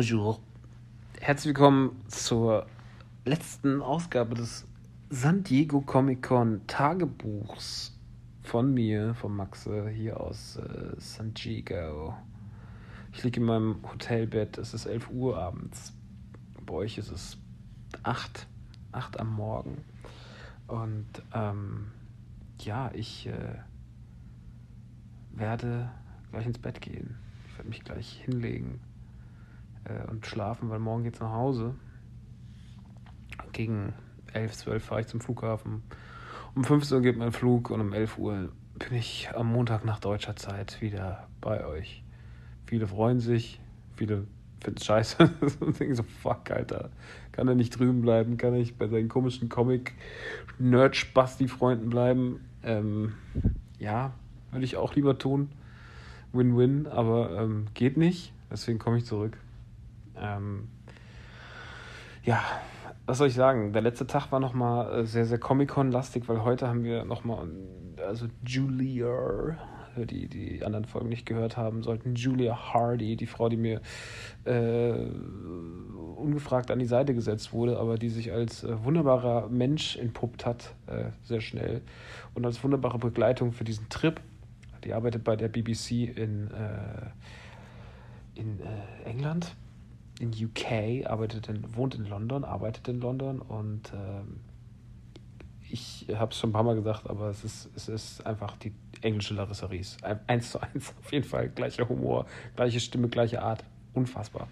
Bonjour. Herzlich willkommen zur letzten Ausgabe des San Diego Comic Con Tagebuchs von mir, von Maxe, hier aus San Diego. Ich liege in meinem Hotelbett, es ist 11 Uhr abends. Bei euch ist es 8 am Morgen. Und ich werde gleich ins Bett gehen. Ich werde mich gleich hinlegen und schlafen, weil morgen geht's nach Hause. Gegen 11, 12 fahre ich zum Flughafen. Um 15 Uhr geht mein Flug und um 11 Uhr bin ich am Montag nach deutscher Zeit wieder bei euch. Viele freuen sich, viele finden es scheiße und denken so, fuck, Alter, kann er nicht drüben bleiben, kann ich bei seinen komischen Comic-Nerd-Spasti-Freunden bleiben? Würde ich auch lieber tun. Win-win, aber geht nicht, deswegen komme ich zurück. Was soll ich sagen? Der letzte Tag war nochmal sehr, sehr Comic-Con-lastig, weil heute haben wir nochmal, also Julia, die anderen Folgen nicht gehört haben sollten, Julia Hardy, die Frau, die mir ungefragt an die Seite gesetzt wurde, aber die sich als wunderbarer Mensch entpuppt hat, sehr schnell, und als wunderbare Begleitung für diesen Trip. Die arbeitet bei der BBC in England, in UK, wohnt in London, arbeitet in London, und ich habe es schon ein paar Mal gesagt, aber es ist einfach die englische Larissa Ries. 1:1, auf jeden Fall. Gleicher Humor, gleiche Stimme, gleiche Art. Unfassbar.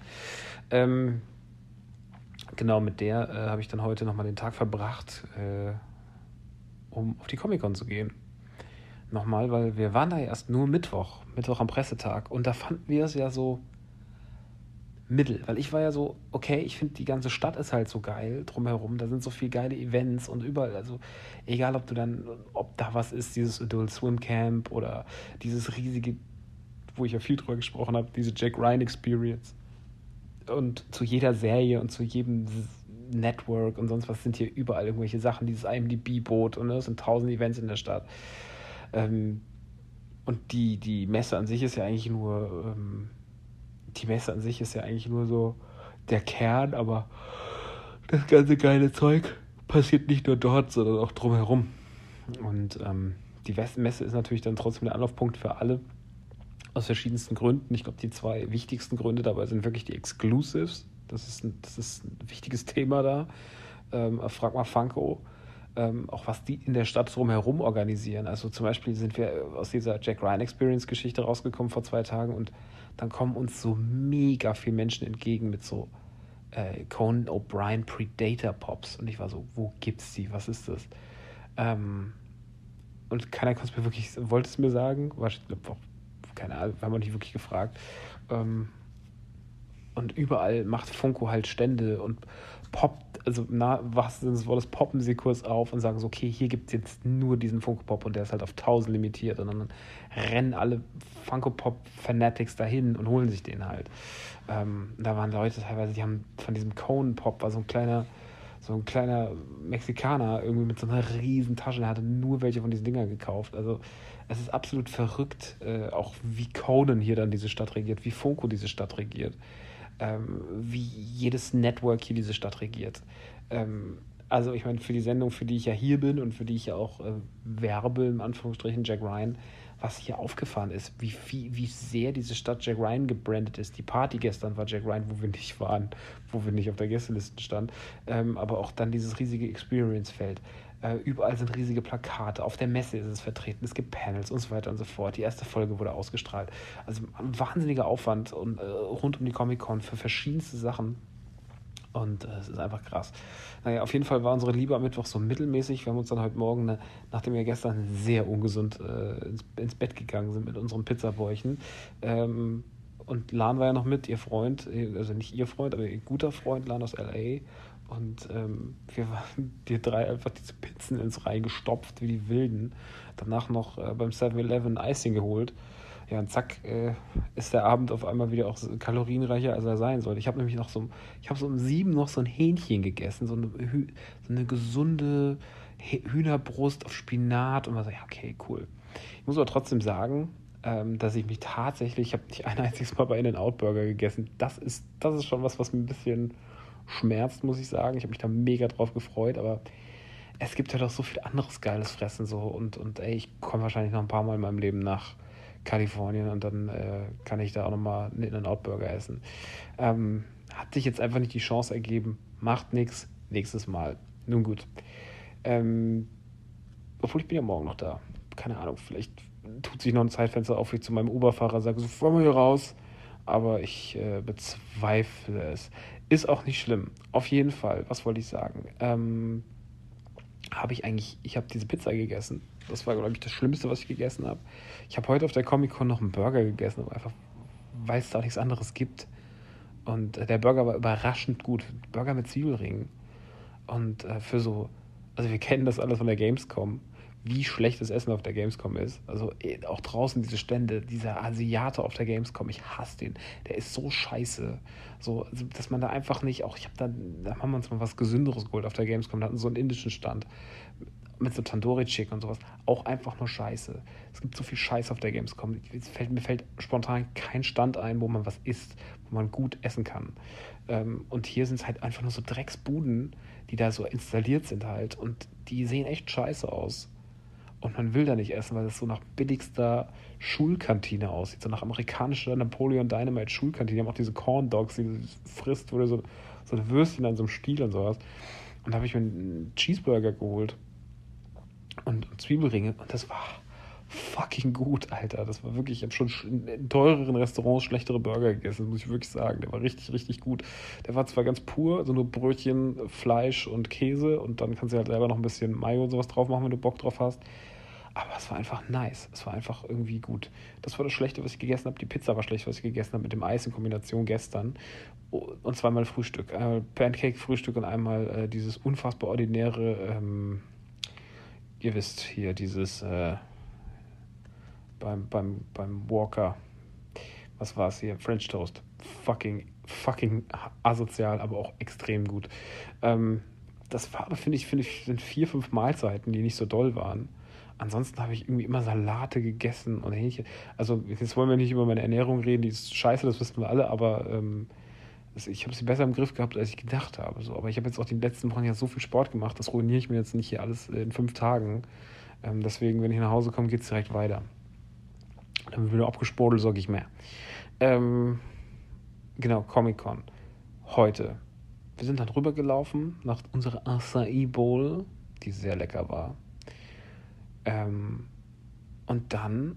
Genau, mit der habe ich dann heute nochmal den Tag verbracht, um auf die Comic-Con zu gehen. Nochmal, weil wir waren da erst nur Mittwoch am Pressetag, und da fanden wir es ja so mittel, weil ich war ja so, okay, ich finde, die ganze Stadt ist halt so geil drumherum, da sind so viele geile Events und überall, also egal, ob da was ist, dieses Adult Swim Camp oder dieses riesige, wo ich ja viel drüber gesprochen habe, diese Jack Ryan Experience, und zu jeder Serie und zu jedem Network und sonst was sind hier überall irgendwelche Sachen, dieses IMDb-Boot, und es sind 1000 Events in der Stadt. Und die Messe an sich ist ja eigentlich nur so der Kern, aber das ganze geile Zeug passiert nicht nur dort, sondern auch drumherum. Und die Messe ist natürlich dann trotzdem der Anlaufpunkt für alle, aus verschiedensten Gründen. Ich glaube, die 2 wichtigsten Gründe dabei sind wirklich die Exclusives. Das ist ein wichtiges Thema da. Frag mal Funko. Auch was die in der Stadt drumherum organisieren. Also zum Beispiel sind wir aus dieser Jack Ryan Experience Geschichte rausgekommen vor 2 Tagen, und dann kommen uns so mega viele Menschen entgegen mit so Conan O'Brien Predator Pops, und ich war so, wo gibt's die? Was ist das? Und keiner konnte es mir wirklich, wollte es mir sagen, keine Ahnung, wir haben auch nicht wirklich gefragt. Und überall macht Funko halt Stände und poppt, also was sind das Wort, poppen sie kurz auf und sagen so, okay, hier gibt es jetzt nur diesen Funko-Pop, und der ist halt auf 1000 limitiert, und dann rennen alle Funko-Pop-Fanatics dahin und holen sich den halt. Da waren Leute teilweise, die haben von diesem Cone-Pop, war so ein kleiner Mexikaner irgendwie mit so einer riesen Tasche, der hatte nur welche von diesen Dingern gekauft. Also es ist absolut verrückt, auch wie Conan hier dann diese Stadt regiert, wie Funko diese Stadt regiert, wie jedes Network hier diese Stadt regiert. Also ich meine, für die Sendung, für die ich ja hier bin und für die ich ja auch werbe, in Anführungsstrichen, Jack Ryan, was hier aufgefahren ist, wie sehr diese Stadt Jack Ryan gebrandet ist. Die Party gestern war Jack Ryan, wo wir nicht waren, wo wir nicht auf der Gästeliste standen, aber auch dann dieses riesige Experience-Feld. Überall sind riesige Plakate, auf der Messe ist es vertreten, es gibt Panels und so weiter und so fort. Die erste Folge wurde ausgestrahlt. Also ein wahnsinniger Aufwand und rund um die Comic-Con für verschiedenste Sachen. Und es ist einfach krass. Naja, auf jeden Fall war unsere Liebe am Mittwoch so mittelmäßig. Wir haben uns dann heute Morgen, nachdem wir gestern sehr ungesund ins Bett gegangen sind mit unserem Pizzabäuchen, und Lan war ja noch mit, ihr Freund, also nicht ihr Freund, aber ihr guter Freund, Lan aus L.A., und wir waren die 3 einfach diese Pizzen ins reingestopft wie die Wilden. Danach noch beim 7-Eleven Icing geholt. Ja, und zack, ist der Abend auf einmal wieder auch so kalorienreicher, als er sein soll. Ich habe nämlich so um 7 noch so ein Hähnchen gegessen, so eine gesunde Hühnerbrust auf Spinat, und war so, ja, okay, cool. Ich muss aber trotzdem sagen, dass ich mich tatsächlich, ich habe nicht ein einziges Mal bei In-N-Out Burger gegessen. Das ist schon was mir ein bisschen schmerzt, muss ich sagen. Ich habe mich da mega drauf gefreut, aber es gibt ja doch so viel anderes geiles Fressen so und ey, ich komme wahrscheinlich noch ein paar Mal in meinem Leben nach Kalifornien und dann kann ich da auch nochmal einen In-N-Out-Burger essen. Hat sich jetzt einfach nicht die Chance ergeben. Macht nichts. Nächstes Mal. Nun gut. Ähm, Obwohl ich bin ja morgen noch da. Keine Ahnung, vielleicht tut sich noch ein Zeitfenster auf, wie ich zu meinem Uberfahrer sage, so fahr mal hier raus. Aber ich bezweifle es. Ist auch nicht schlimm. Auf jeden Fall, was wollte ich sagen? Ich habe diese Pizza gegessen. Das war, glaube ich, das Schlimmste, was ich gegessen habe. Ich habe heute auf der Comic-Con noch einen Burger gegessen, aber einfach, weil es da nichts anderes gibt. Und der Burger war überraschend gut. Burger mit Zwiebelringen. Und also wir kennen das alles von der Gamescom, wie schlecht das Essen auf der Gamescom ist. Also auch draußen diese Stände, dieser Asiate auf der Gamescom, ich hasse den. Der ist so scheiße. So, also, dass man da einfach nicht, auch da haben wir uns mal was Gesünderes geholt auf der Gamescom, da hatten so einen indischen Stand mit so Tandoori Chicken und sowas, auch einfach nur Scheiße. Es gibt so viel Scheiß auf der Gamescom. Mir fällt spontan kein Stand ein, wo man was isst, wo man gut essen kann. Und hier sind es halt einfach nur so Drecksbuden, die da so installiert sind halt. Und die sehen echt scheiße aus. Und man will da nicht essen, weil es so nach billigster Schulkantine aussieht. So nach amerikanischer Napoleon Dynamite Schulkantine. Die haben auch diese Corn Dogs, die du frisst, wo du so ein Würstchen an so einem Stiel und sowas. Und da habe ich mir einen Cheeseburger geholt und Zwiebelringe. Und das war fucking gut, Alter. Das war wirklich, ich habe schon in teureren Restaurants schlechtere Burger gegessen, muss ich wirklich sagen. Der war richtig, richtig gut. Der war zwar ganz pur, also nur Brötchen, Fleisch und Käse und dann kannst du halt selber noch ein bisschen Mayo und sowas drauf machen, wenn du Bock drauf hast. Aber es war einfach nice. Es war einfach irgendwie gut. Das war das Schlechte, was ich gegessen habe. Die Pizza war schlecht, was ich gegessen habe mit dem Eis in Kombination gestern. Und zweimal Frühstück. Einmal Pancake-Frühstück und einmal dieses unfassbar ordinäre, ihr wisst hier, dieses beim Walker, was war es hier? French Toast. Fucking asozial, aber auch extrem gut. Das war aber, finde ich, sind 4, 5 Mahlzeiten, die nicht so doll waren. Ansonsten habe ich irgendwie immer Salate gegessen und Hähnchen. Also, jetzt wollen wir nicht über meine Ernährung reden, die ist scheiße, das wissen wir alle, aber ich habe sie besser im Griff gehabt, als ich gedacht habe. So. Aber ich habe jetzt auch die letzten Wochen ja so viel Sport gemacht, das ruiniere ich mir jetzt nicht hier alles in 5 Tagen. Deswegen, wenn ich nach Hause komme, geht es direkt weiter. Dann wird wieder abgesportelt, sage ich mehr. Genau, Comic-Con. Heute. Wir sind dann rübergelaufen nach unserer Acai Bowl, die sehr lecker war. Und dann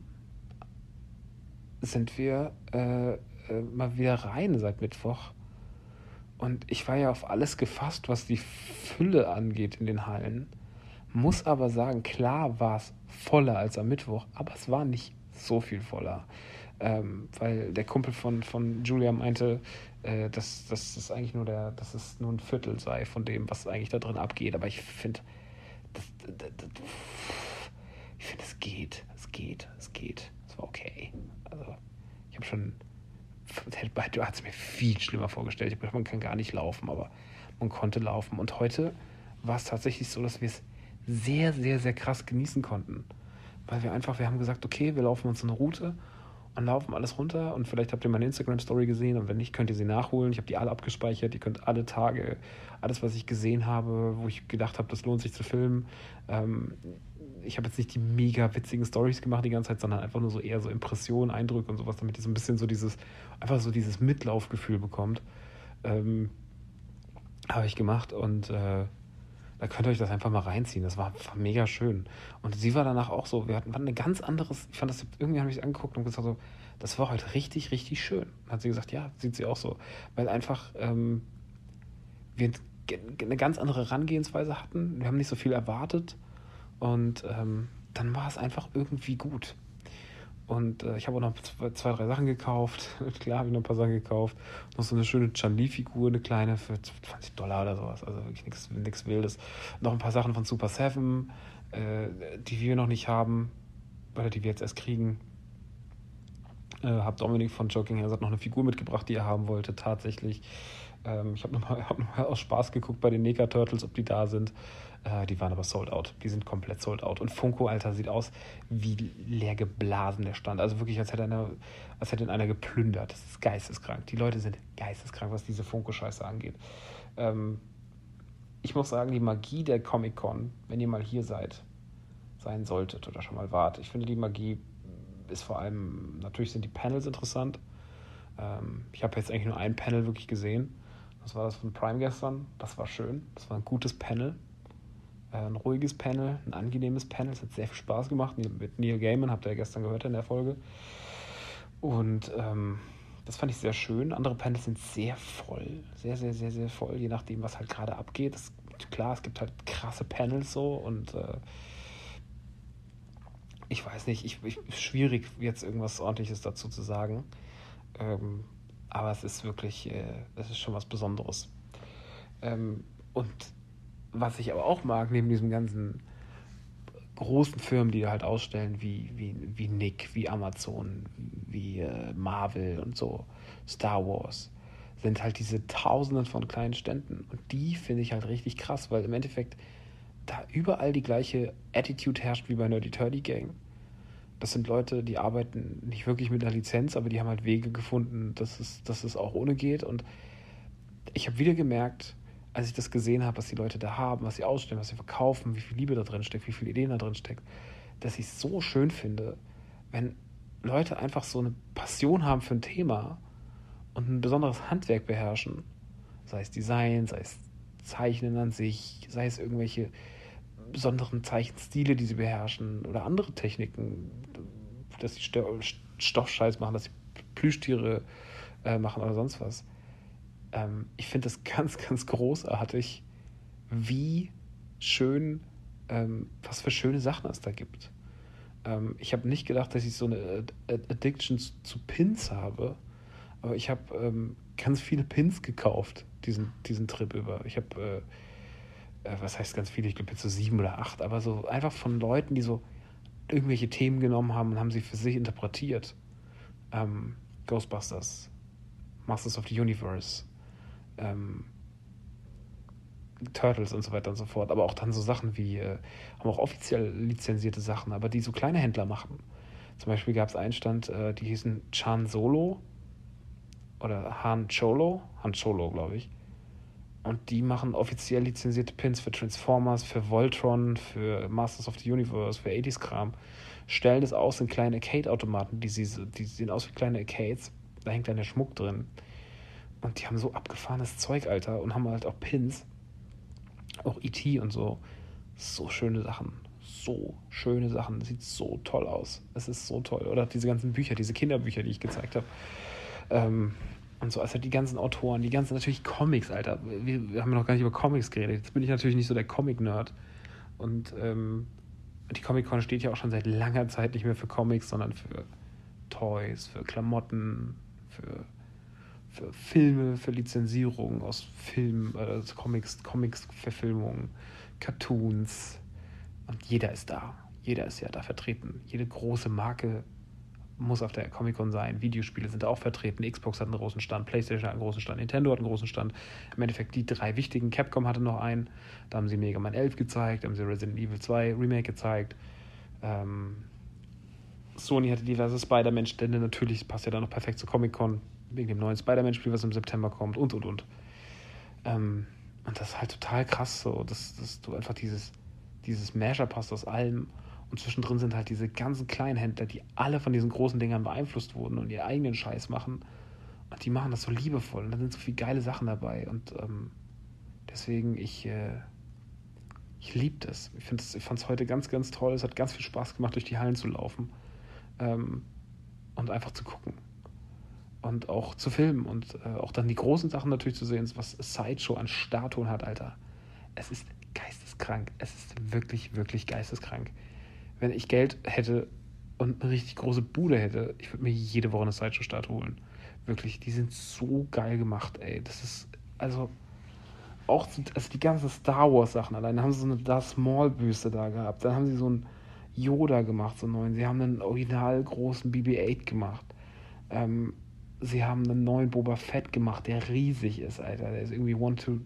sind wir mal wieder rein seit Mittwoch. Und ich war ja auf alles gefasst, was die Fülle angeht in den Hallen. Muss aber sagen, klar war es voller als am Mittwoch, aber es war nicht so viel voller. Weil der Kumpel von Julia meinte, dass es eigentlich dass es nur ein Viertel sei von dem, was eigentlich da drin abgeht. Aber ich finde, es geht. Es war okay. Also, ich habe schon, du hast es mir viel schlimmer vorgestellt. Ich glaube, man kann gar nicht laufen, aber man konnte laufen. Und heute war es tatsächlich so, dass wir es sehr, sehr, sehr krass genießen konnten. Weil wir haben gesagt, okay, wir laufen uns eine Route und laufen alles runter und vielleicht habt ihr meine Instagram-Story gesehen und wenn nicht, könnt ihr sie nachholen. Ich habe die alle abgespeichert, ihr könnt alle Tage, alles, was ich gesehen habe, wo ich gedacht habe, das lohnt sich zu filmen. Ich habe jetzt nicht die mega witzigen Stories gemacht die ganze Zeit, sondern einfach nur so eher so Impressionen, Eindrücke und sowas, damit ihr so ein bisschen so dieses Mitlaufgefühl bekommt. Habe ich gemacht und da könnt ihr euch das einfach mal reinziehen. Das war mega schön. Und sie war danach auch so, wir hatten eine ganz anderes, ich fand das, irgendwie habe ich es angeguckt und gesagt so, das war heute richtig, richtig schön. Dann hat sie gesagt, ja, sieht sie auch so. Weil einfach wir eine ganz andere Herangehensweise hatten. Wir haben nicht so viel erwartet. Und dann war es einfach irgendwie gut. Und ich habe auch noch 2, 3 Sachen gekauft. Klar habe ich noch ein paar Sachen gekauft. Noch so eine schöne Chan-Li-Figur, eine kleine für $20 oder sowas. Also wirklich nichts Wildes. Noch ein paar Sachen von Super 7, die wir noch nicht haben. Oder die wir jetzt erst kriegen. Habe Dominik von Joking Hazard noch eine Figur mitgebracht, die er haben wollte, tatsächlich. Ich habe hab noch mal aus Spaß geguckt bei den Neka Turtles, ob die da sind. Die waren aber sold out. Die sind komplett sold out. Und Funko, Alter, sieht aus wie leer geblasen der Stand. Also wirklich, als hätte ihn einer geplündert. Das ist geisteskrank. Die Leute sind geisteskrank, was diese Funko-Scheiße angeht. Ähm, Ich muss sagen, die Magie der Comic-Con, wenn ihr mal hier sein solltet oder schon mal wart, ich finde, die Magie ist vor allem, natürlich sind die Panels interessant. Ich habe jetzt eigentlich nur ein Panel wirklich gesehen. Das war das von Prime gestern. Das war schön. Das war ein gutes Panel. Ein ruhiges Panel, ein angenehmes Panel. Es hat sehr viel Spaß gemacht. Mit Neil Gaiman, habt ihr ja gestern gehört in der Folge. Und das fand ich sehr schön. Andere Panels sind sehr voll. Sehr, sehr, sehr, sehr voll. Je nachdem, was halt gerade abgeht. Klar, es gibt halt krasse Panels so. Und ich weiß nicht, schwierig jetzt irgendwas Ordentliches dazu zu sagen. Aber es ist wirklich, es ist schon was Besonderes. Und was ich aber auch mag, neben diesen ganzen großen Firmen, die halt ausstellen, wie Nick, wie Amazon, wie Marvel und so, Star Wars, sind halt diese Tausenden von kleinen Ständen. Und die finde ich halt richtig krass, weil im Endeffekt da überall die gleiche Attitude herrscht wie bei Nerdy Turdy Gang. Das sind Leute, die arbeiten nicht wirklich mit einer Lizenz, aber die haben halt Wege gefunden, dass es auch ohne geht. Und ich habe wieder gemerkt, als ich das gesehen habe, was die Leute da haben, was sie ausstellen, was sie verkaufen, wie viel Liebe da drin steckt, wie viele Ideen da drin steckt, dass ich es so schön finde, wenn Leute einfach so eine Passion haben für ein Thema und ein besonderes Handwerk beherrschen. Sei es Design, sei es Zeichnen an sich, sei es irgendwelche besonderen Zeichenstile, die sie beherrschen oder andere Techniken, dass sie Stoffscheiß machen, dass sie Plüschtiere machen oder sonst was. Ich finde das ganz, ganz großartig, wie schön, was für schöne Sachen es da gibt. Ich habe nicht gedacht, dass ich so eine Addiction zu Pins habe, aber ich habe ganz viele Pins gekauft, diesen Trip über. Ich habe, was heißt ganz viele, ich glaube jetzt so 7 oder 8, aber so einfach von Leuten, die so irgendwelche Themen genommen haben und haben sie für sich interpretiert. Ghostbusters, Masters of the Universe, ähm, Turtles und so weiter und so fort, aber auch dann so Sachen wie, haben auch offiziell lizenzierte Sachen, aber die so kleine Händler machen. Zum Beispiel gab es einen Stand, die hießen Chan Solo oder Han Cholo, glaube ich. Und die machen offiziell lizenzierte Pins für Transformers, für Voltron, für Masters of the Universe, für 80s-Kram. Stellen das aus in kleine Arcade-Automaten, die sehen aus wie kleine Arcades. Da hängt dann der Schmuck drin. Und die haben so abgefahrenes Zeug, Alter. Und haben halt auch Pins. Auch E.T. und so. So schöne Sachen. So schöne Sachen. Sieht so toll aus. Es ist so toll. Oder diese ganzen Bücher, diese Kinderbücher, die ich gezeigt habe. Und so, also die ganzen Autoren, die ganzen natürlich Comics, Alter. Wir haben ja noch gar nicht über Comics geredet. Jetzt bin ich natürlich nicht so der Comic-Nerd. Und die Comic-Con steht ja auch schon seit langer Zeit nicht mehr für Comics, sondern für Toys, für Klamotten, für Filme, für Lizenzierung aus Filmen, also Comics-Verfilmungen, Cartoons. Und jeder ist da. Jeder ist ja da vertreten. Jede große Marke muss auf der Comic-Con sein. Videospiele sind da auch vertreten. Xbox hat einen großen Stand, PlayStation hat einen großen Stand, Nintendo hat einen großen Stand. Im Endeffekt die 3 wichtigen. Capcom hatte noch einen. Da haben sie Mega Man 11 gezeigt, da haben sie Resident Evil 2 Remake gezeigt. Sony hatte diverse Spider-Man-Stände. Natürlich passt ja da noch perfekt zur Comic-Con, wegen dem neuen Spider-Man-Spiel, was im September kommt und. Und das ist halt total krass so, dass du einfach dieses Mashup hast aus allem. Und zwischendrin sind halt diese ganzen kleinen Händler, die alle von diesen großen Dingern beeinflusst wurden und ihren eigenen Scheiß machen. Und die machen das so liebevoll. Und da sind so viele geile Sachen dabei. Und deswegen, ich liebe das. Ich fand es heute ganz, ganz toll. Es hat ganz viel Spaß gemacht, durch die Hallen zu laufen. Und einfach zu gucken. Und auch zu filmen. Und auch dann die großen Sachen natürlich zu sehen, was Sideshow an Statuen hat, Alter. Es ist geisteskrank. Es ist wirklich, wirklich geisteskrank. Wenn ich Geld hätte und eine richtig große Bude hätte, ich würde mir jede Woche eine Sideshow-Statue holen. Wirklich, die sind so geil gemacht, ey. Das ist, also, auch also die ganzen Star Wars-Sachen allein. Dann haben sie so eine Darth Maul-Büste da gehabt. Dann haben sie so einen Yoda gemacht, so einen neuen. Sie haben einen original großen BB-8 gemacht. Sie haben einen neuen Boba Fett gemacht, der riesig ist, Alter. Der ist irgendwie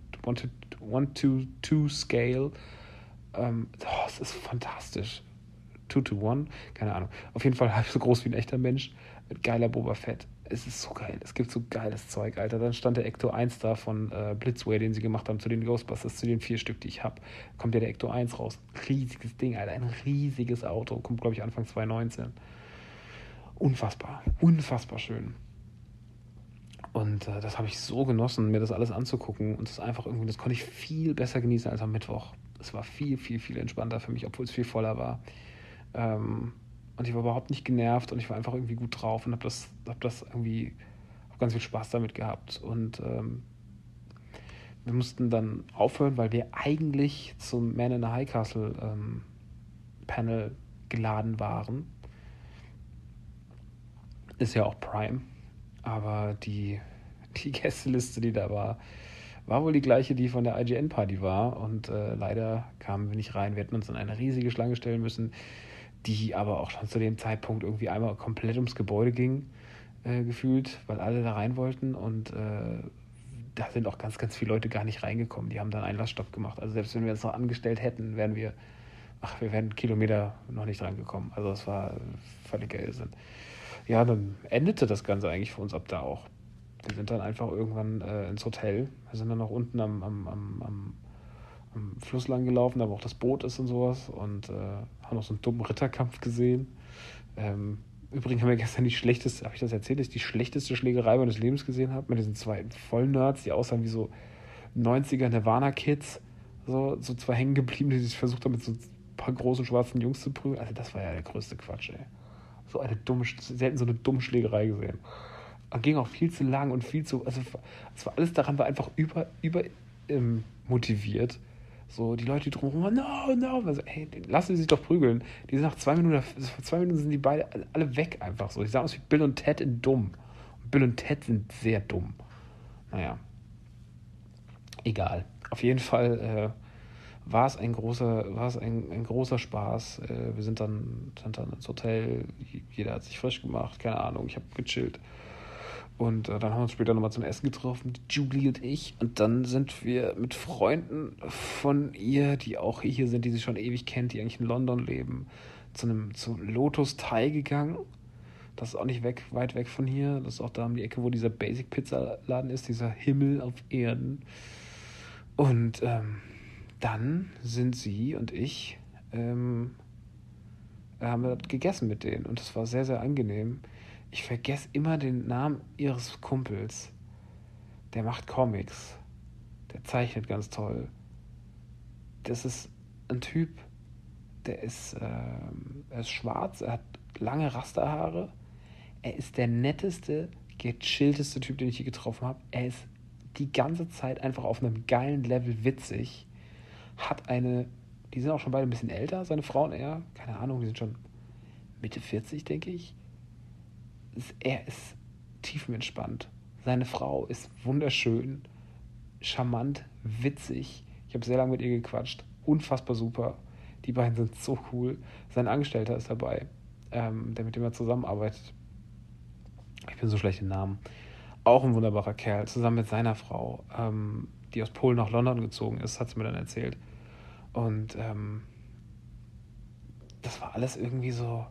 1:2 Scale. Es ist fantastisch. 2:1, keine Ahnung. Auf jeden Fall halb so groß wie ein echter Mensch. Mit geiler Boba Fett. Es ist so geil. Es gibt so geiles Zeug, Alter. Dann stand der Ecto 1 da von Blitzway, den sie gemacht haben zu den Ghostbusters, zu den 4 Stück, die ich habe. Kommt ja der Ecto 1 raus. Riesiges Ding, Alter. Ein riesiges Auto. Kommt, glaube ich, Anfang 2019. Unfassbar. Unfassbar schön. Und das habe ich so genossen, mir das alles anzugucken. Und das einfach irgendwie, das konnte ich viel besser genießen als am Mittwoch. Es war viel, viel, viel entspannter für mich, obwohl es viel voller war. Und ich war überhaupt nicht genervt und ich war einfach irgendwie gut drauf und hab ganz viel Spaß damit gehabt. Und wir mussten dann aufhören, weil wir eigentlich zum Man in the High Castle Panel geladen waren. Ist ja auch Prime. Aber die Gästeliste, die da war wohl die gleiche, die von der IGN-Party war. Und leider kamen wir nicht rein. Wir hätten uns in eine riesige Schlange stellen müssen, die aber auch schon zu dem Zeitpunkt irgendwie einmal komplett ums Gebäude ging, gefühlt, weil alle da rein wollten. Und da sind auch ganz, ganz viele Leute gar nicht reingekommen. Die haben dann Einlassstopp gemacht. Also selbst wenn wir uns noch angestellt hätten, wir wären Kilometer noch nicht dran gekommen. Also das war völlig Irrsinn. Ja, dann endete das Ganze eigentlich für uns ab da auch. Wir sind dann einfach irgendwann ins Hotel. Wir sind dann noch unten am Fluss lang gelaufen, da wo auch das Boot ist und sowas. Und haben noch so einen dummen Ritterkampf gesehen. Übrigens haben wir gestern habe ich das erzählt, dass ich die schlechteste Schlägerei meines Lebens gesehen habe. Mit diesen 2 Vollnerds, die aussahen wie so 90er Nirvana-Kids. So 2 hängen geblieben, die sich versucht haben, mit so ein paar großen schwarzen Jungs zu prügeln. Also das war ja der größte Quatsch, ey. Selten so eine dumme Schlägerei gesehen. Und ging auch viel zu lang und also es war alles daran, war einfach über motiviert. So, die Leute, die drumherum waren, no, no. Also, hey, lassen Sie sich doch prügeln. Die sind nach 2 Minuten sind die beide alle weg einfach so. Die sahen aus wie Bill und Ted in dumm. Und Bill und Ted sind sehr dumm. Naja. Egal. Auf jeden Fall war es ein großer Spaß. Wir sind dann ins Hotel. Jeder hat sich frisch gemacht. Keine Ahnung. Ich habe gechillt. Und dann haben wir uns später nochmal zum Essen getroffen, Julie und ich. Und dann sind wir mit Freunden von ihr, die auch hier sind, die sie schon ewig kennt, die eigentlich in London leben, zu Lotus Thai gegangen. Das ist auch nicht weit weg von hier. Das ist auch da um die Ecke, wo dieser Basic Pizza Laden ist, dieser Himmel auf Erden. Und dann sind sie und ich, haben wir gegessen mit denen. Und das war sehr, sehr angenehm. Ich vergesse immer den Namen ihres Kumpels. Der macht Comics. Der zeichnet ganz toll. Das ist ein Typ, er ist schwarz, er hat lange Rasterhaare. Er ist der netteste, gechillteste Typ, den ich je getroffen habe. Er ist die ganze Zeit einfach auf einem geilen Level witzig. Die sind auch schon beide ein bisschen älter, seine Frau und er. Keine Ahnung, die sind schon Mitte 40, denke ich. Er ist tiefenentspannt. Seine Frau ist wunderschön, charmant, witzig. Ich habe sehr lange mit ihr gequatscht. Unfassbar super. Die beiden sind so cool. Sein Angestellter ist dabei, der mit dem er zusammenarbeitet. Ich bin so schlecht im Namen. Auch ein wunderbarer Kerl, zusammen mit seiner Frau, die aus Polen nach London gezogen ist, hat sie mir dann erzählt. Und das war alles irgendwie so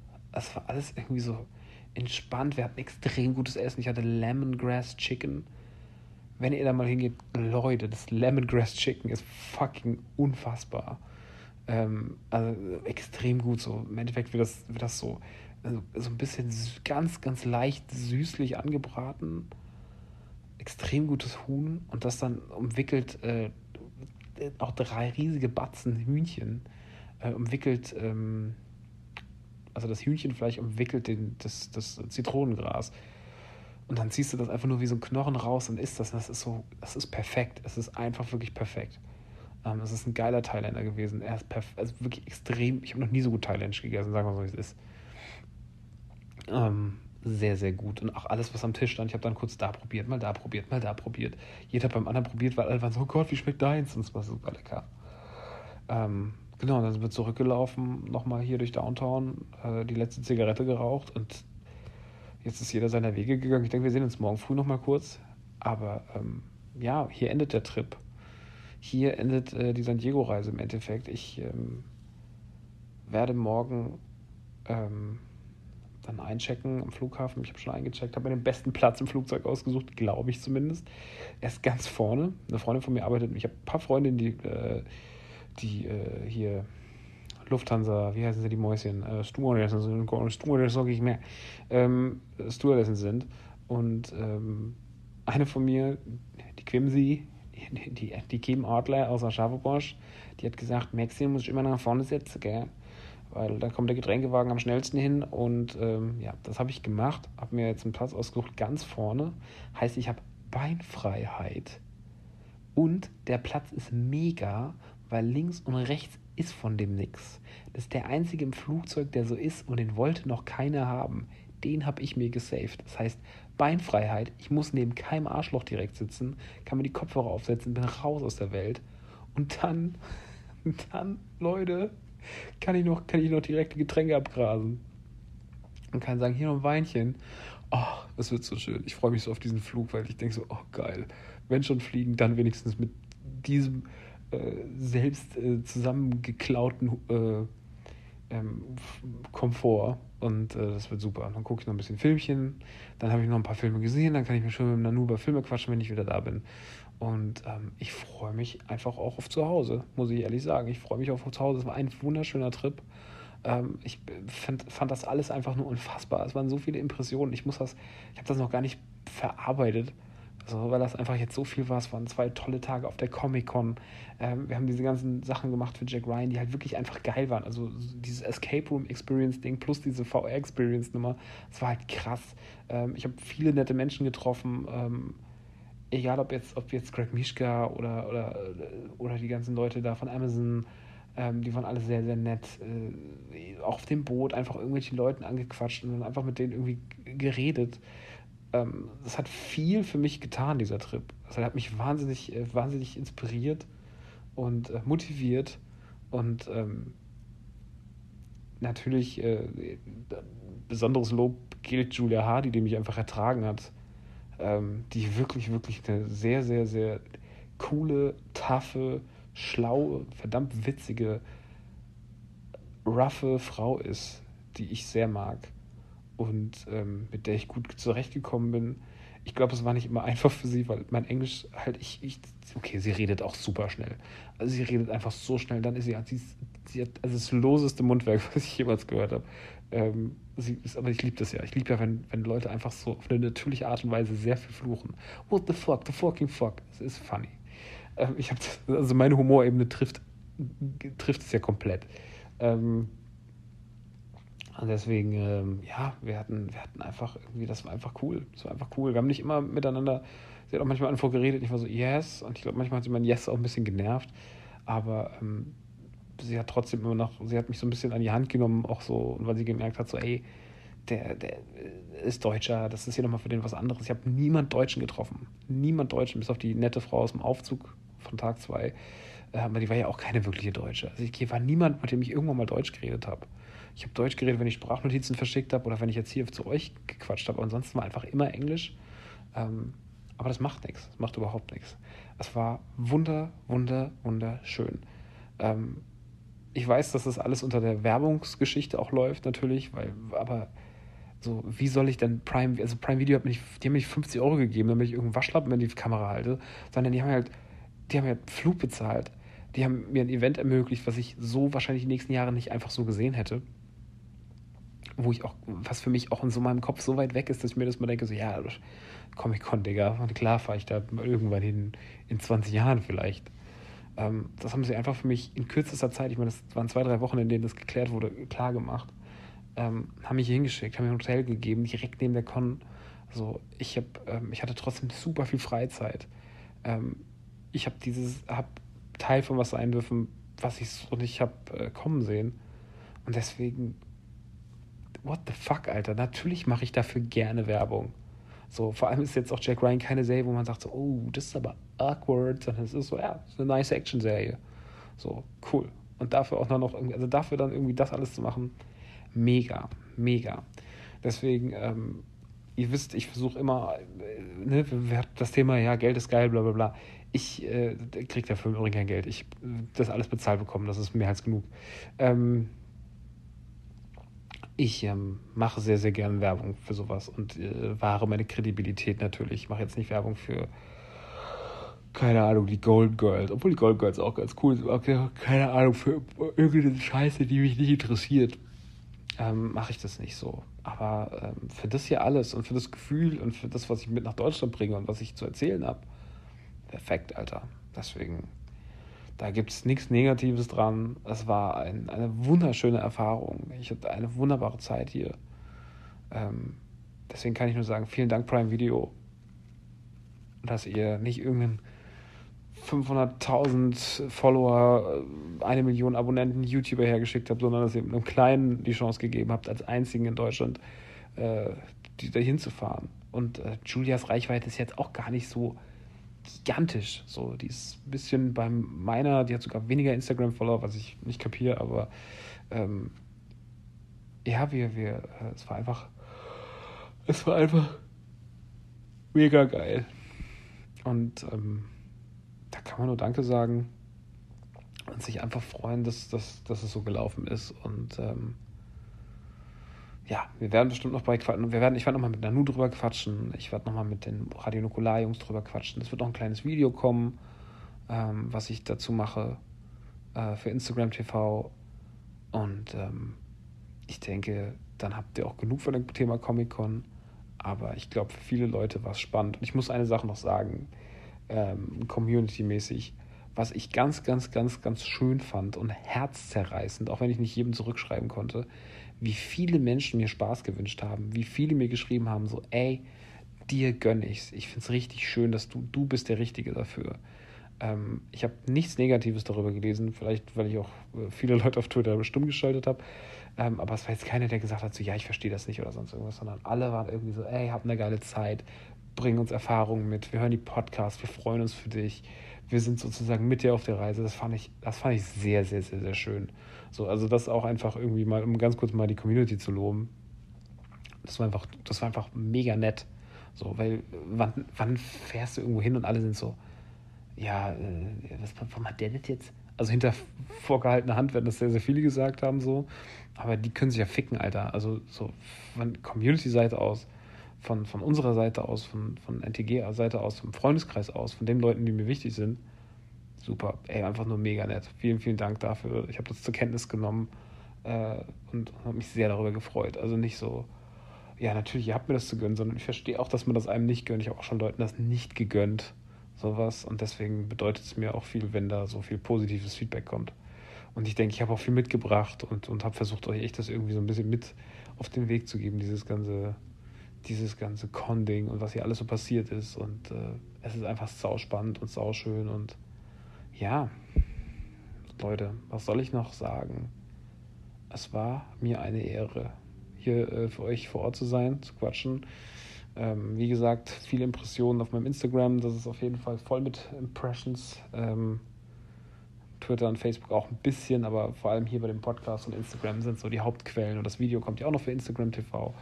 entspannt. Wir hatten extrem gutes Essen. Ich hatte Lemongrass Chicken. Wenn ihr da mal hingeht, Leute, das Lemongrass Chicken ist fucking unfassbar. Also extrem gut. So im Endeffekt wird das so ein bisschen ganz, ganz leicht süßlich angebraten. Extrem gutes Huhn und das dann umwickelt auch 3 riesige Batzen Hühnchen umwickelt. Also das Hühnchenfleisch umwickelt das Zitronengras. Und dann ziehst du das einfach nur wie so ein Knochen raus und isst das. Und das ist perfekt. Es ist einfach wirklich perfekt. Es ist ein geiler Thailänder gewesen. Er ist also wirklich extrem. Ich habe noch nie so gut Thailändisch gegessen, sagen wir mal so, wie es ist. Sehr, sehr gut. Und auch alles, was am Tisch stand. Ich habe dann kurz da probiert, mal da probiert, mal da probiert. Jeder hat beim anderen probiert, weil alle waren so, oh Gott, wie schmeckt deins? Und es war super lecker. Genau, dann sind wir zurückgelaufen, nochmal hier durch Downtown, die letzte Zigarette geraucht und Jetzt ist jeder seiner Wege gegangen. Ich denke, wir sehen uns morgen früh nochmal kurz. Aber ja, hier endet der Trip. Hier endet die San Diego-Reise im Endeffekt. Ich werde morgen ähm, dann einchecken am Flughafen. Ich habe schon eingecheckt, habe mir den besten Platz im Flugzeug ausgesucht, glaube ich zumindest. Er ist ganz vorne. Eine Freundin von mir arbeitet. Ich habe ein paar Freundinnen, die hier Lufthansa, wie heißen sie die Mäuschen? Stewardessen sind, Stewardessen sage ich mehr. Stewardessen sind. Und eine von mir, die Quimsi, die Kim Adler aus Aschaffenburg, die hat gesagt, Maxi, muss ich immer nach vorne setzen, gell? Weil da kommt der Getränkewagen am schnellsten hin und ja, das habe ich gemacht, habe mir jetzt einen Platz ausgesucht, ganz vorne. Heißt, ich habe Beinfreiheit und der Platz ist mega, weil links und rechts ist von dem nix. Das ist der einzige im Flugzeug, der so ist und den wollte noch keiner haben. Den habe ich mir gesaved. Das heißt, Beinfreiheit, ich muss neben keinem Arschloch direkt sitzen, kann mir die Kopfhörer aufsetzen, bin raus aus der Welt. Und dann, Leute, kann ich noch direkte Getränke abgrasen. Und kann sagen, hier noch ein Weinchen. Oh, das wird so schön. Ich freue mich so auf diesen Flug, weil ich denke so, oh geil. Wenn schon fliegen, dann wenigstens mit diesem selbst zusammengeklauten Komfort. Und das wird super. Dann gucke ich noch ein bisschen Filmchen. Dann habe ich noch ein paar Filme gesehen. Dann kann ich mir schon mit dem Nanu über Filme quatschen, wenn ich wieder da bin. Und ich freue mich einfach auch auf zu Hause, muss ich ehrlich sagen. Ich freue mich auf zu Hause. Es war ein wunderschöner Trip. Ich fand das alles einfach nur unfassbar. Es waren so viele Impressionen. Ich habe das noch gar nicht verarbeitet. Also, weil das einfach jetzt so viel war. Es waren 2 tolle Tage auf der Comic-Con. Wir haben diese ganzen Sachen gemacht für Jack Ryan, die halt wirklich einfach geil waren. Also dieses Escape Room Experience-Ding plus diese VR-Experience-Nummer. Das war halt krass. Ich habe viele nette Menschen getroffen. Egal ob jetzt Greg Mischka oder die ganzen Leute da von Amazon, die waren alle sehr, sehr nett. Auch auf dem Boot einfach irgendwelche Leuten angequatscht und dann einfach mit denen irgendwie geredet. Das hat viel für mich getan, dieser Trip. Also, er hat mich wahnsinnig inspiriert und motiviert und natürlich besonderes Lob gilt Julia Hardy, die mich einfach ertragen hat, die wirklich, wirklich eine sehr, sehr, sehr coole, taffe, schlaue, verdammt witzige, roughe Frau ist, die ich sehr mag und mit der ich gut zurechtgekommen bin. Ich glaube, es war nicht immer einfach für sie, weil mein Englisch halt, okay, sie redet auch super schnell. Also sie redet einfach so schnell, dann ist sie hat also das loseste Mundwerk, was ich jemals gehört habe. Aber ich liebe das ja. Ich liebe ja, wenn Leute einfach so auf eine natürliche Art und Weise sehr viel fluchen. What the fuck, the fucking fuck. Es ist funny. Also meine Humorebene trifft es ja komplett. Und deswegen, ja, wir hatten einfach irgendwie, das war einfach cool. Das war einfach cool. Wir haben nicht immer miteinander, sie hat auch manchmal einfach geredet, ich war so, yes. Und ich glaube, manchmal hat sie mein Yes auch ein bisschen genervt. Aber sie hat mich so ein bisschen an die Hand genommen, auch so, und weil sie gemerkt hat, so, ey, der ist Deutscher, das ist hier nochmal für den was anderes. Ich habe niemand Deutschen getroffen. Niemand Deutschen, bis auf die nette Frau aus dem Aufzug von Tag 2. Aber die war ja auch keine wirkliche Deutsche. Also hier war niemand, mit dem ich irgendwann mal Deutsch geredet habe. Ich habe Deutsch geredet, wenn ich Sprachnotizen verschickt habe oder wenn ich jetzt hier zu euch gequatscht habe. Ansonsten war einfach immer Englisch. Aber das macht nichts. Das macht überhaupt nichts. Es war wunderschön. Ich weiß, dass das alles unter der Werbungsgeschichte auch läuft, natürlich, aber so, wie soll ich denn Prime Video die haben mir nicht 50 Euro gegeben, damit ich irgendeinen Waschlappen in die Kamera halte, sondern die haben halt Flug bezahlt. Die haben mir ein Event ermöglicht, was ich so wahrscheinlich die nächsten Jahre nicht einfach so gesehen hätte. Was für mich auch in so meinem Kopf so weit weg ist, dass ich mir das mal denke, so, ja, Comic-Con, Digga, und klar fahre ich da irgendwann hin, in 20 Jahren vielleicht. Das haben sie einfach für mich in kürzester Zeit, ich meine, das waren 2-3 Wochen, in denen das geklärt wurde, klar gemacht, haben mich hier hingeschickt, haben mir ein Hotel gegeben, direkt neben der Con. Also ich hatte trotzdem super viel Freizeit. Ich habe Teil von was sein dürfen, was ich so nicht habe kommen sehen. Und deswegen, what the fuck, Alter, natürlich mache ich dafür gerne Werbung. So, vor allem ist jetzt auch Jack Ryan keine Serie, wo man sagt so, oh, das ist aber awkward, sondern es ist so, ja, es ist eine nice Action-Serie. So, cool. Und dafür auch noch irgendwie, also dafür dann irgendwie das alles zu machen, mega. Deswegen, ihr wisst, ich versuche immer, ne, wir hatten das Thema, ja, Geld ist geil, bla bla bla. Ich kriege dafür im Übrigen kein Geld. Ich das alles bezahlt bekommen, das ist mehr als genug. Ähm, ich mache sehr, sehr gerne Werbung für sowas und wahre meine Kredibilität natürlich. Ich mache jetzt nicht Werbung für, keine Ahnung, die Golden Girls, obwohl die Golden Girls auch ganz cool sind. Okay, keine Ahnung, für irgendeine Scheiße, die mich nicht interessiert, mache ich das nicht so. Aber für das hier alles und für das Gefühl und für das, was ich mit nach Deutschland bringe und was ich zu erzählen habe, perfekt, Alter. Deswegen, da gibt es nichts Negatives dran. Es war eine wunderschöne Erfahrung. Ich hatte eine wunderbare Zeit hier. Ähm, deswegen kann ich nur sagen, vielen Dank Prime Video, dass ihr nicht irgendeinen 500.000 Follower, 1 Million Abonnenten YouTuber hergeschickt habt, sondern dass ihr einem Kleinen die Chance gegeben habt, als einzigen in Deutschland äh, dahin zu fahren. Und Julias Reichweite ist jetzt auch gar nicht so gigantisch. So, die ist ein bisschen beim meiner, die hat sogar weniger Instagram-Follower, was ich nicht kapiere, aber ähm, ja, es war einfach mega geil. Und da kann man nur Danke sagen und sich einfach freuen, dass es so gelaufen ist. Und ja, wir werden bestimmt noch ich werde nochmal mit Nanu drüber quatschen. Ich werde nochmal mit den Radio Nukular-Jungs drüber quatschen. Es wird noch ein kleines Video kommen, was ich dazu mache für Instagram TV. Und ich denke, dann habt ihr auch genug von dem Thema Comic-Con. Aber ich glaube, für viele Leute war es spannend. Und ich muss eine Sache noch sagen, community-mäßig, was ich ganz, ganz, ganz, ganz schön fand und herzzerreißend, auch wenn ich nicht jedem zurückschreiben konnte, wie viele Menschen mir Spaß gewünscht haben, wie viele mir geschrieben haben, so, ey, dir gönn ich's. Ich find's richtig schön, dass du bist der Richtige dafür. Ich habe nichts Negatives darüber gelesen, vielleicht, weil ich auch viele Leute auf Twitter stumm geschaltet habe, aber es war jetzt keiner, der gesagt hat, so, ja, ich verstehe das nicht oder sonst irgendwas, sondern alle waren irgendwie so, ey, hab eine geile Zeit, bring uns Erfahrungen mit, wir hören die Podcasts, wir freuen uns für dich, wir sind sozusagen mit dir auf der Reise. Das fand ich sehr, sehr, sehr, sehr schön. So, also das auch einfach irgendwie mal, um ganz kurz mal die Community zu loben. Das war einfach mega nett. So, weil wann fährst du irgendwo hin und alle sind so, ja, warum hat der das jetzt? Also hinter vorgehaltener Hand werden das sehr, sehr viele gesagt haben, so. Aber die können sich ja ficken, Alter. Also so von Community-Seite aus, von unserer Seite aus, von NTG-Seite aus, vom Freundeskreis aus, von den Leuten, die mir wichtig sind. Super. Ey, einfach nur mega nett. Vielen, vielen Dank dafür. Ich habe das zur Kenntnis genommen äh, und habe mich sehr darüber gefreut. Also nicht so, ja, natürlich, ihr habt mir das zu gönnen, sondern ich verstehe auch, dass man das einem nicht gönnt. Ich habe auch schon Leuten das nicht gegönnt, sowas. Und deswegen bedeutet es mir auch viel, wenn da so viel positives Feedback kommt. Und ich denke, ich habe auch viel mitgebracht und habe versucht, euch echt das irgendwie so ein bisschen mit auf den Weg zu geben, dieses ganze Con-Ding und was hier alles so passiert ist. Und es ist einfach sauspannend und sauschön. Und ja, Leute, was soll ich noch sagen? Es war mir eine Ehre, hier für euch vor Ort zu sein, zu quatschen. Wie gesagt, viele Impressionen auf meinem Instagram. Das ist auf jeden Fall voll mit Impressions. Twitter und Facebook auch ein bisschen, aber vor allem hier bei dem Podcast und Instagram sind so die Hauptquellen. Und das Video kommt ja auch noch für Instagram TV.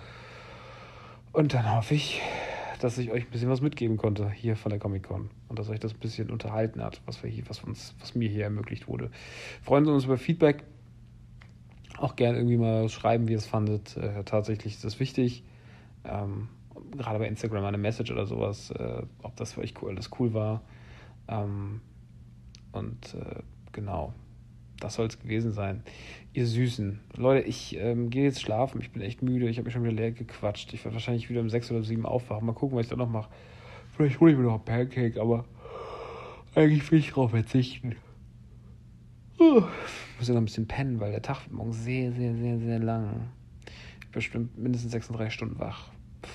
Und dann hoffe ich, dass ich euch ein bisschen was mitgeben konnte hier von der Comic-Con und dass euch das ein bisschen unterhalten hat, was mir hier ermöglicht wurde. Freuen Sie uns über Feedback. Auch gerne irgendwie mal schreiben, wie ihr es fandet. Tatsächlich ist das wichtig. Gerade bei Instagram eine Message oder sowas, ob das für euch alles cool war. Und genau, das soll es gewesen sein. Ihr Süßen. Leute, ich gehe jetzt schlafen. Ich bin echt müde. Ich habe mich schon wieder leer gequatscht. Ich werde wahrscheinlich wieder um 6 oder 7 aufwachen. Mal gucken, was ich da noch mache. Vielleicht hole ich mir noch ein Pancake, aber eigentlich will ich drauf verzichten. Ich muss ja noch ein bisschen pennen, weil der Tag wird morgen sehr, sehr, sehr, sehr lang. Ich bin bestimmt mindestens 36 Stunden wach.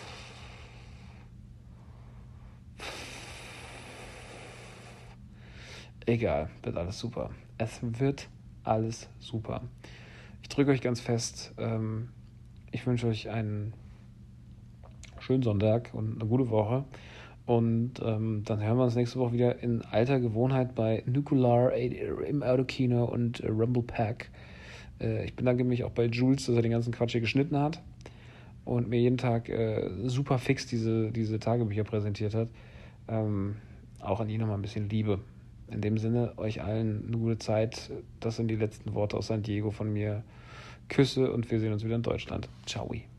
Egal, wird alles super. Es wird alles super. Ich drücke euch ganz fest. Ich wünsche euch einen schönen Sonntag und eine gute Woche. Und dann hören wir uns nächste Woche wieder in alter Gewohnheit bei Nukular im Autokino und Rumble Pack. Ich bedanke mich auch bei Jules, dass er den ganzen Quatsch hier geschnitten hat. und mir jeden Tag super fix diese Tagebücher präsentiert hat. Auch an ihn nochmal ein bisschen Liebe. In dem Sinne, euch allen eine gute Zeit. Das sind die letzten Worte aus San Diego von mir. Küsse und wir sehen uns wieder in Deutschland. Ciao.